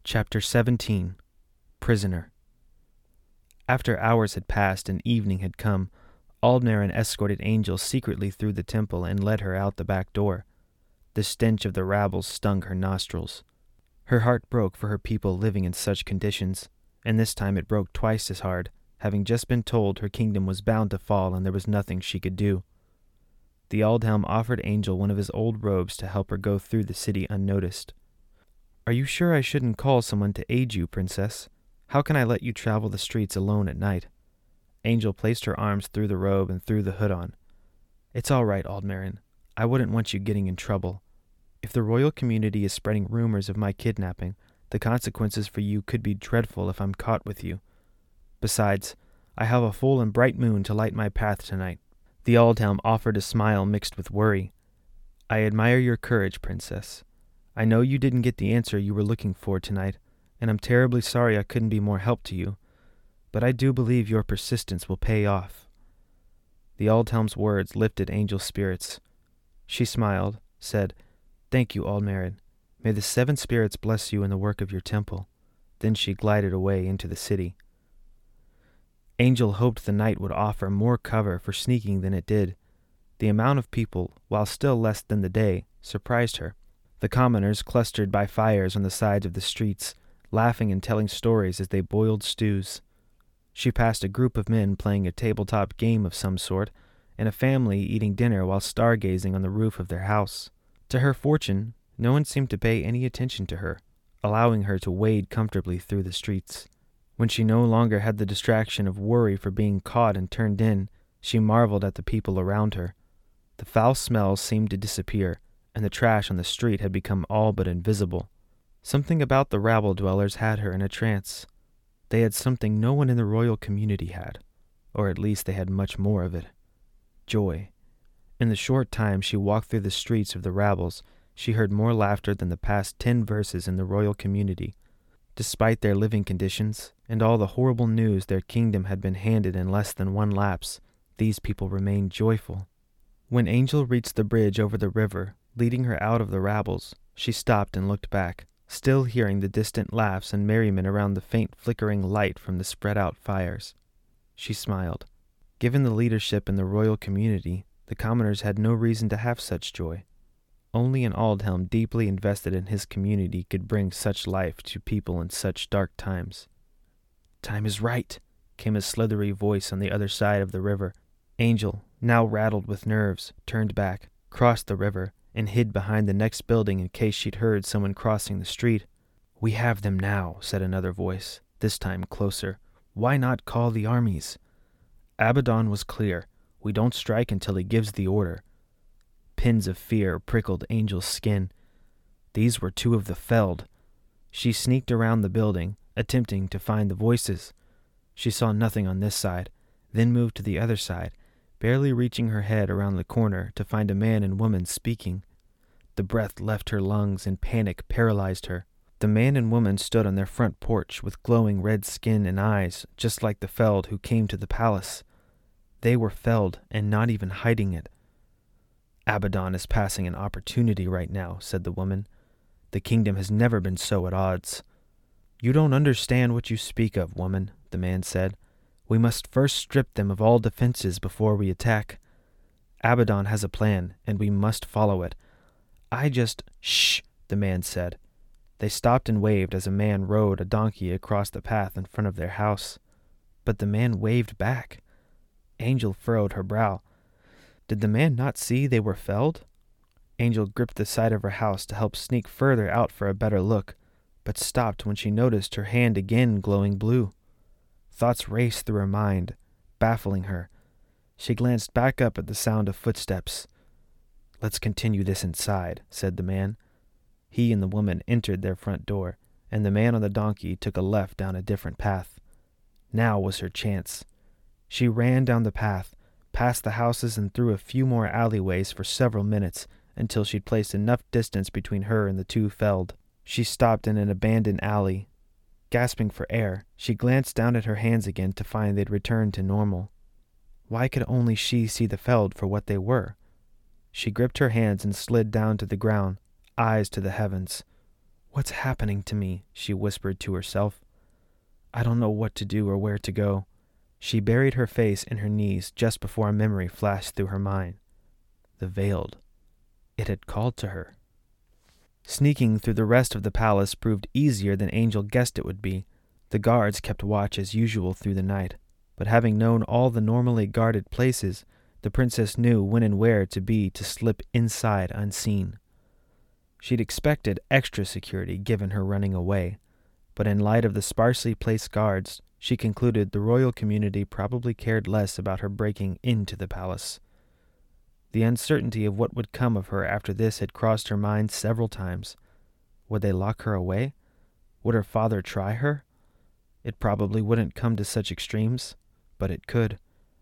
Chapter 17 Prisoner. After hours had passed and evening had come, Aldmarin escorted Angel secretly through the temple and led her out the back door. The stench of the rabble stung her nostrils. Her heart broke for her people living in such conditions, and this time it broke twice as hard, having just been told her kingdom was bound to fall and there was nothing she could do. The Aldhelm offered Angel one of his old robes to help her go through the city unnoticed. "Are you sure I shouldn't call someone to aid you, Princess? How can I let you travel the streets alone at night?" Angel placed her arms through the robe and threw the hood on. "It's all right, Aldmarin. I wouldn't want you getting in trouble. If the royal community is spreading rumors of my kidnapping, the consequences for you could be dreadful if I'm caught with you. Besides, I have a full and bright moon to light my path tonight." The Aldhelm offered a smile mixed with worry. "I admire your courage, Princess. I know you didn't get the answer you were looking for tonight, and I'm terribly sorry I couldn't be more help to you, but I do believe your persistence will pay off." The Aldhelm's words lifted Angel's spirits. She smiled, said, "Thank you, Aldmarin. May the 7 spirits bless you in the work of your temple." Then she glided away into the city. Angel hoped the night would offer more cover for sneaking than it did. The amount of people, while still less than the day, surprised her. The commoners clustered by fires on the sides of the streets, laughing and telling stories as they boiled stews. She passed a group of men playing a tabletop game of some sort, and a family eating dinner while stargazing on the roof of their house. To her fortune, no one seemed to pay any attention to her, allowing her to wade comfortably through the streets. When she no longer had the distraction of worry for being caught and turned in, she marveled at the people around her. The foul smells seemed to disappear, and the trash on the street had become all but invisible. Something about the rabble dwellers had her in a trance. They had something no one in the royal community had, or at least they had much more of it. Joy. In the short time she walked through the streets of the rabbles, she heard more laughter than the past 10 verses in the royal community. Despite their living conditions, and all the horrible news their kingdom had been handed in less than 1 lapse, these people remained joyful. When Angel reached the bridge over the river, leading her out of the rabbles, she stopped and looked back, still hearing the distant laughs and merriment around the faint flickering light from the spread-out fires. She smiled. Given the leadership in the royal community, the commoners had no reason to have such joy. Only an Aldhelm deeply invested in his community could bring such life to people in such dark times. "Time is right," came a slithery voice on the other side of the river. Angel, now rattled with nerves, turned back, crossed the river, and hid behind the next building in case she'd heard someone crossing the street. "We have them now," said another voice, this time closer. "Why not call the armies?" Abaddon was clear. "We don't strike until he gives the order." Pins of fear prickled Angel's skin. These were 2 of the Feld. She sneaked around the building, attempting to find the voices. She saw nothing on this side, then moved to the other side, barely reaching her head around the corner to find a man and woman speaking. The breath left her lungs and panic paralyzed her. The man and woman stood on their front porch with glowing red skin and eyes, just like the Feld who came to the palace. They were Feld and not even hiding it. "Abaddon is passing an opportunity right now," said the woman. "The kingdom has never been so at odds." "You don't understand what you speak of, woman," the man said. "We must first strip them of all defenses before we attack. Abaddon has a plan, and we must follow it. Shh, the man said. They stopped and waved as a man rode a donkey across the path in front of their house. But the man waved back. Angel furrowed her brow. Did the man not see they were Feld? Angel gripped the side of her house to help sneak further out for a better look, but stopped when she noticed her hand again glowing blue. Thoughts raced through her mind, baffling her. She glanced back up at the sound of footsteps. "Let's continue this inside," said the man. He and the woman entered their front door, and the man on the donkey took a left down a different path. Now was her chance. She ran down the path, past the houses and through a few more alleyways for several minutes until she'd placed enough distance between her and the 2 Feld. She stopped in an abandoned alley. Gasping for air, she glanced down at her hands again to find they'd returned to normal. Why could only she see the Feld for what they were? She gripped her hands and slid down to the ground, eyes to the heavens. "What's happening to me?" she whispered to herself. "I don't know what to do or where to go." She buried her face in her knees just before a memory flashed through her mind. The Veiled. It had called to her. Sneaking through the rest of the palace proved easier than Angel guessed it would be. The guards kept watch as usual through the night, but having known all the normally guarded places, the princess knew when and where to be to slip inside unseen. She'd expected extra security given her running away, but in light of the sparsely placed guards, she concluded the royal community probably cared less about her breaking into the palace. The uncertainty of what would come of her after this had crossed her mind several times. Would they lock her away? Would her father try her? It probably wouldn't come to such extremes, but it could.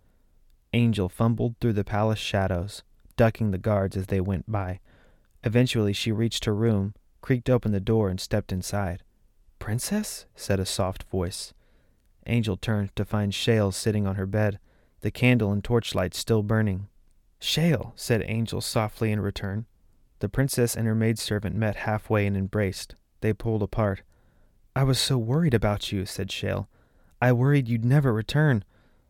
Angel fumbled through the palace shadows, ducking the guards as they went by. Eventually she reached her room, creaked open the door, and stepped inside. "Princess?" said a soft voice. Angel turned to find Shale sitting on her bed, the candle and torchlight still burning. "Shale," said Angel softly in return. The princess and her maidservant met halfway and embraced. They pulled apart. "I was so worried about you," said Shale. "I worried you'd never return."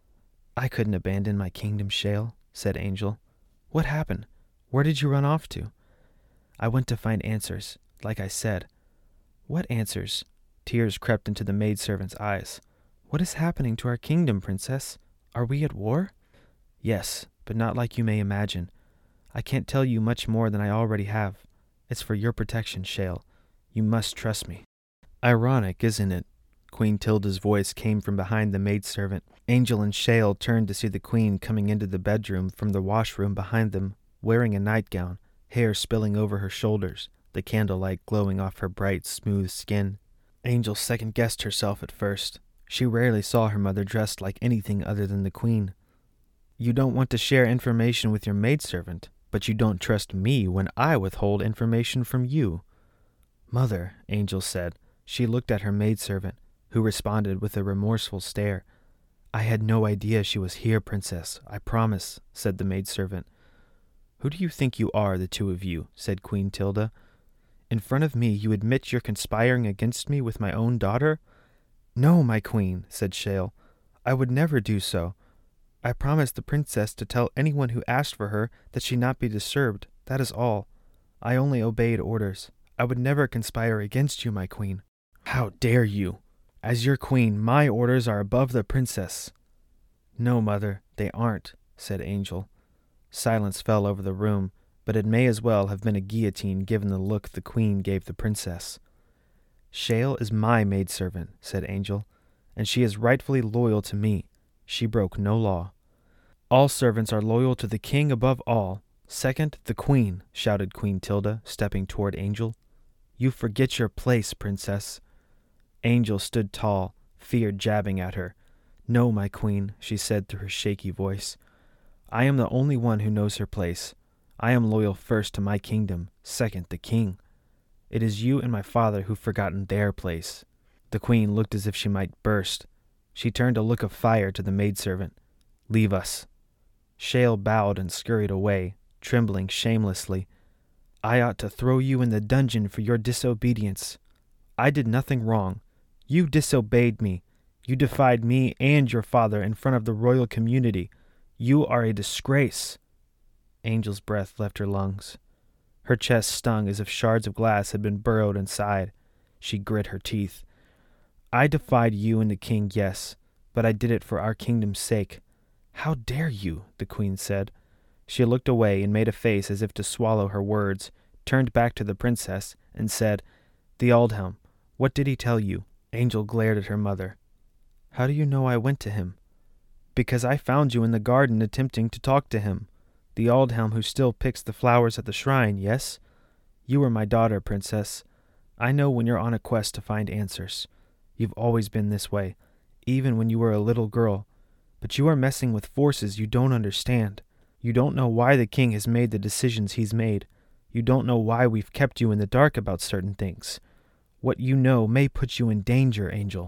"I couldn't abandon my kingdom, Shale," said Angel. "What happened? Where did you run off to?" "I went to find answers, like I said." "What answers?" Tears crept into the maidservant's eyes. "What is happening to our kingdom, princess? Are we at war?" "Yes, but not like you may imagine. I can't tell you much more than I already have. It's for your protection, Shale. You must trust me." "Ironic, isn't it?" Queen Tilda's voice came from behind the maidservant. Angel and Shale turned to see the queen coming into the bedroom from the washroom behind them, wearing a nightgown, hair spilling over her shoulders, the candlelight glowing off her bright, smooth skin. Angel second-guessed herself at first. She rarely saw her mother dressed like anything other than the queen. "You don't want to share information with your maidservant, but you don't trust me when I withhold information from you." "Mother," Angel said. She looked at her maidservant, who responded with a remorseful stare. "I had no idea she was here, princess, I promise," said the maidservant. "Who do you think you are, the two of you?" said Queen Tilda. "In front of me you admit you're conspiring against me with my own daughter?" "No, my queen," said Shale. "I would never do so. I promised the princess to tell anyone who asked for her that she not be disturbed, that is all. I only obeyed orders. I would never conspire against you, my queen." "How dare you? As your queen, my orders are above the princess." "No, mother, they aren't," said Angel. Silence fell over the room, but it may as well have been a guillotine given the look the queen gave the princess. "Shale is my maidservant," said Angel, "and she is rightfully loyal to me. She broke no law." "All servants are loyal to the king above all. Second, the queen," shouted Queen Tilda, stepping toward Angel. "You forget your place, princess." Angel stood tall, fear jabbing at her. "No, my queen," she said through her shaky voice. "I am the only one who knows her place. I am loyal first to my kingdom, second the king. It is you and my father who've forgotten their place." The queen looked as if she might burst. She turned a look of fire to the maidservant. "Leave us." Shale bowed and scurried away, trembling shamelessly. "I ought to throw you in the dungeon for your disobedience. I did nothing wrong. You disobeyed me. You defied me and your father in front of the royal community. You are a disgrace." Angel's breath left her lungs. Her chest stung as if shards of glass had been burrowed inside. She grit her teeth. "I defied you and the king, yes, but I did it for our kingdom's sake." "How dare you?" the queen said. She looked away and made a face as if to swallow her words, turned back to the princess, and said, "The Aldhelm, what did he tell you?" Angel glared at her mother. "How do you know I went to him?" "Because I found you in the garden attempting to talk to him. The Aldhelm who still picks the flowers at the shrine, yes? You are my daughter, princess. I know when you're on a quest to find answers. You've always been this way, even when you were a little girl. But you are messing with forces you don't understand. You don't know why the king has made the decisions he's made. You don't know why we've kept you in the dark about certain things. What you know may put you in danger, Angel."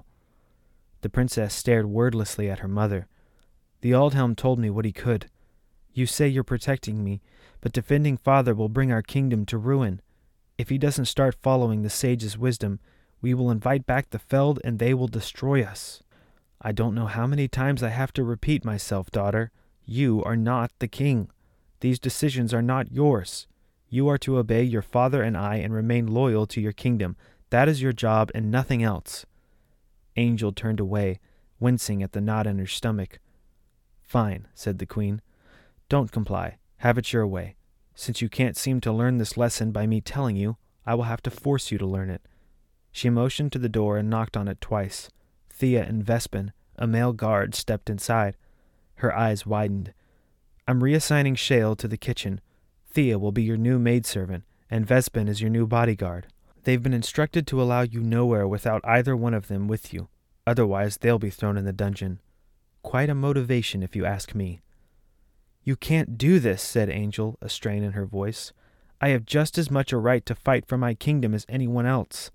The princess stared wordlessly at her mother. "The Aldhelm told me what he could. You say you're protecting me, but defending father will bring our kingdom to ruin. If he doesn't start following the sage's wisdom, we will invite back the Feld and they will destroy us. I don't know how many times I have to repeat myself, daughter. You are not the king. These decisions are not yours. You are to obey your father and I and remain loyal to your kingdom. That is your job and nothing else. Angel turned away, wincing at the knot in her stomach. Fine, said the queen. Don't comply. Have it your way. Since you can't seem to learn this lesson by me telling you, I will have to force you to learn it. She motioned to the door and knocked on it twice. Thea and Vespin, a male guard, stepped inside. Her eyes widened. I'm reassigning Shale to the kitchen. Thea will be your new maidservant, and Vespin is your new bodyguard. They've been instructed to allow you nowhere without either one of them with you. Otherwise, they'll be thrown in the dungeon. Quite a motivation, if you ask me. You can't do this, said Angel, a strain in her voice. I have just as much a right to fight for my kingdom as anyone else.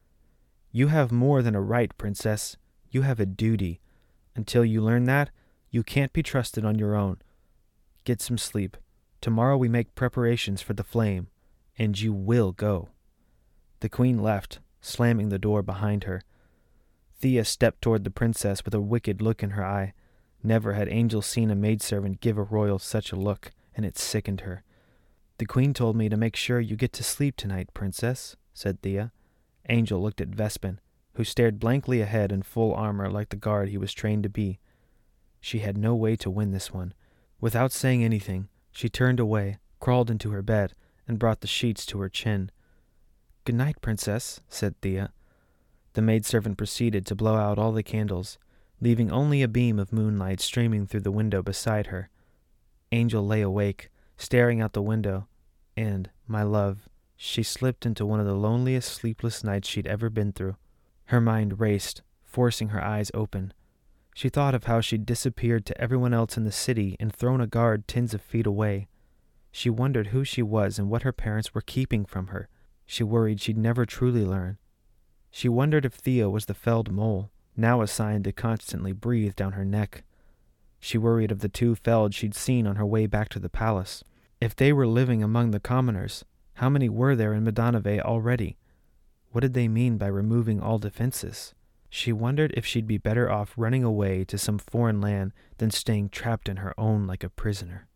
You have more than a right, princess. You have a duty. Until you learn that, you can't be trusted on your own. Get some sleep. Tomorrow we make preparations for the flame, and you will go. The queen left, slamming the door behind her. Thea stepped toward the princess with a wicked look in her eye. Never had Angel seen a maidservant give a royal such a look, and it sickened her. The queen told me to make sure you get to sleep tonight, princess, said Thea. Angel looked at Vespin, who stared blankly ahead in full armor like the guard he was trained to be. She had no way to win this one. Without saying anything, she turned away, crawled into her bed, and brought the sheets to her chin. Good night, princess, said Thea. The maidservant proceeded to blow out all the candles, leaving only a beam of moonlight streaming through the window beside her. Angel lay awake, staring out the window, and, my love, she slipped into one of the loneliest sleepless nights she'd ever been through. Her mind raced, forcing her eyes open. She thought of how she'd disappeared to everyone else in the city and thrown a guard tens of feet away. She wondered who she was and what her parents were keeping from her. She worried she'd never truly learn. She wondered if Thea was the Feld mole, now assigned to constantly breathe down her neck. She worried of the two Feld she'd seen on her way back to the palace. If they were living among the commoners, how many were there in Madonave already? What did they mean by removing all defenses? She wondered if she'd be better off running away to some foreign land than staying trapped in her own like a prisoner.